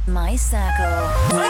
My circle.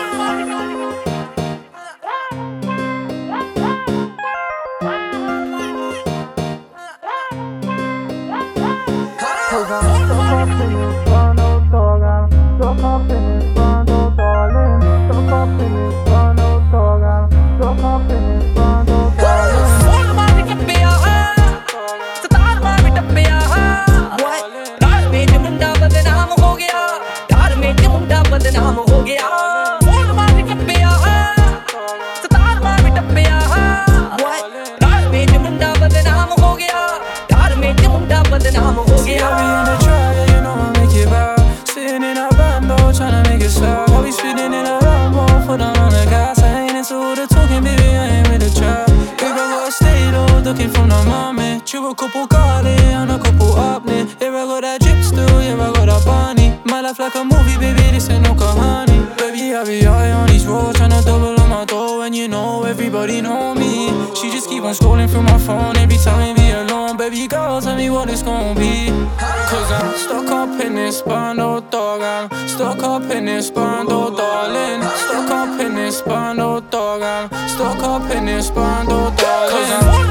Looking from the moment, you a couple Carly and a couple Upney. Yeah, I got that drip still, yeah, I got that bunny. My life like a movie, baby, this ain't no kahani. Baby, I be high on these roads, tryna double on my dough, and you know everybody know me. She just keep on scrolling through my phone every time we be alone. Baby girl, tell me what it's gon' be. Cause I'm stuck up in this bando, dog. I'm stuck up in this bando, darling. Stuck up in this bando, dog. I'm stuck up in this bando, darling. Cause I'm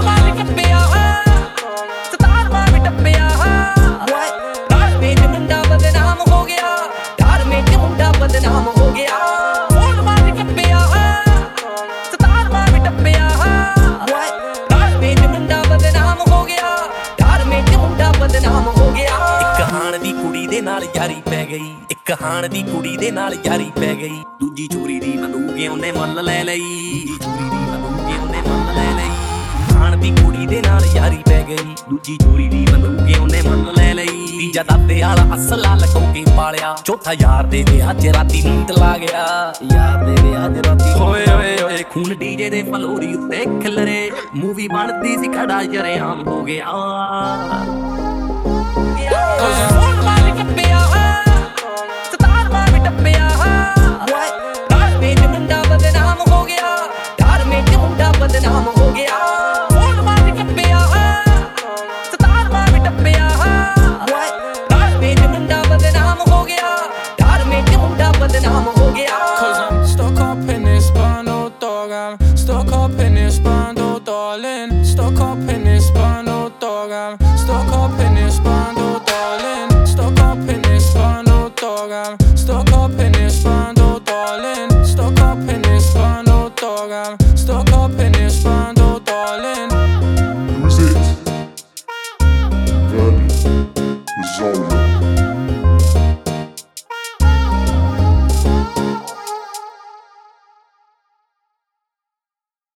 यारी पै गई एक हाण दी कुड़ी दे नाल यारी पै गई दूजी चोरी दी बंदूक ਉਹਨੇ ਮੁੱਲ ਲੈ ਲਈ चोरी दी बंदूक ਉਹਨੇ ਮੁੱਲ ਲੈ ਲਈ हाण दी कुड़ी दे नाल यारी पै गई दूजी चोरी दी बंदूक ਉਹਨੇ ਮੁੱਲ ਲੈ ਲਈ ਤੀਜਾ ਦਾਤੇ ਵਾਲਾ ਅਸਲਾ ਲਕੋ ਕੇ ਪਾਲਿਆ ਚੌਥਾ ਯਾਰ ਦੇ ਵਿਆਹ 'ਚ ਰਾਤੀ ਨੀਂਦ ਲਾ ਗਿਆ ਯਾਰ ਦੇ ਵਿਆਹ 'ਚ ਰਾਤੀ ਓਏ ਓਏ ਓਏ ਖੂਨ ਡੀਜੇ ਦੇ ਫਲੋਰੀ ਉੱਤੇ ਖਿਲਰੇ ਮੂਵੀ ਬਣਦੀ ਸੀ ਖੜਾ ਜਰੇਆਮ ਹੋ ਗਿਆ Stuck up in this bando, darling. Stuck up in this bando, dog. I'm stuck up in this bando, darling. Stuck up in this bando, dog. I'm stuck up in this bando.